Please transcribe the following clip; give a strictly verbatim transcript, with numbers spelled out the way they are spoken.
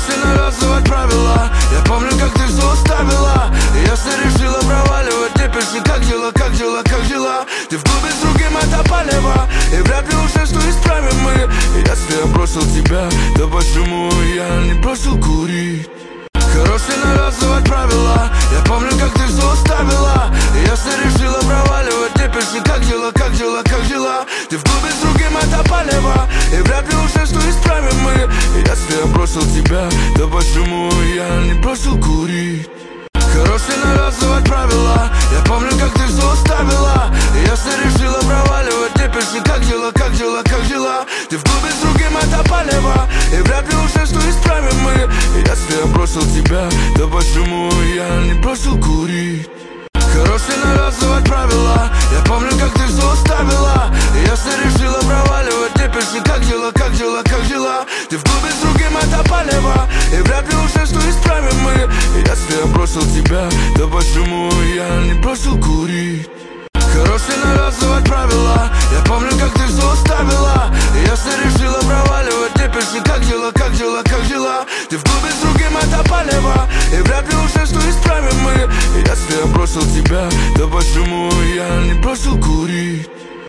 Хороший народ забывать правила. Я помню, как ты все оставила. Если решила проваливать, не пиши, как дела, как дела, как дела. Ты в клубе с другим, это палево. И вряд ли уже что исправим мы. И если я бросил тебя, то почему я не бросил курить? Хороший народ забывать правила. Я помню, как ты все оставила. И если решила проваливать, не пиши, как дела, как дела, как дела. Ты в клубе с другим, это палево. И вряд ли уже что исправим мы. И если я бросил тебя, то почему я не бросил курить? Хороший народ забывать правила. Я помню, как ты все оставила. И если решила проваливать, не пиши, как дела, как дела, как дела. Ты в клубе с другим, это палево. И вряд ли уже что исправим мы. И если я бросил тебя, то почему я не бросил курить? Хороший народ забывать правила. Я помню, как ты все оставила. И если решила проваливать, не пиши, как дела, как дела, как дела. Ты в клубе с другим, это палево. И вряд ли уже что исправим мы. И если я бросил тебя, то почему я